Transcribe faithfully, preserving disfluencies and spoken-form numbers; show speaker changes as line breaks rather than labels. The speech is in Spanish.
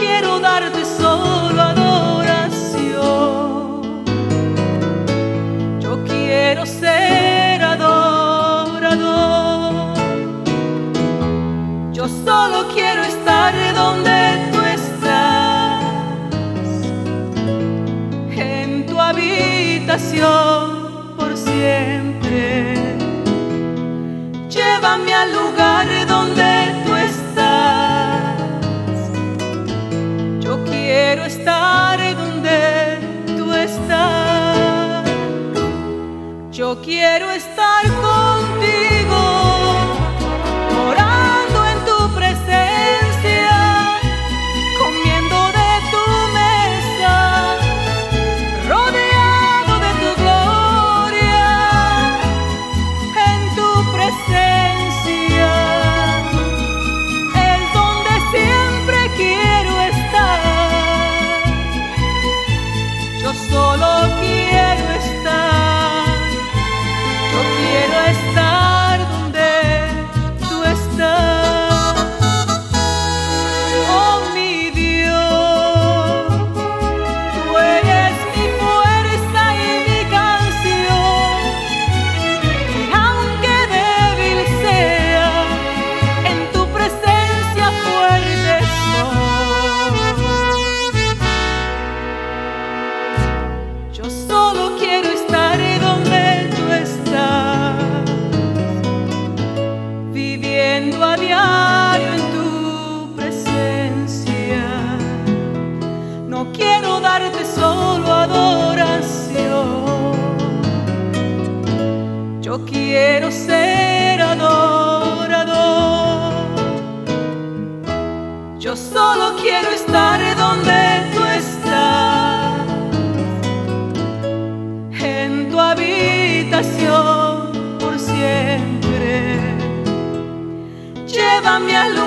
quiero darte solo adoración. Yo quiero ser adorador. Yo solo quiero estar donde tú estás, en tu habitación por siempre. Llévame al lugar donde tú estás. Yo quiero estar donde tú estás. Yo quiero estar contigo, orando en tu presencia, comiendo de tu mesa, rodeado de tu gloria, en tu presencia. Es donde siempre quiero estar. Yo solo quiero estar. Yo quiero estar donde tú estás. Oh mi Dios, tú eres mi fuerza y mi canción. Y aunque débil sea, en tu presencia fuerte soy. Yo solo quiero estar donde tú estás, viviendo a diario en tu presencia. No quiero darte solo adoración. Yo quiero ser adorador. Yo solo quiero estar donde tú estás, en tu habitación por siempre. Llévame al lugar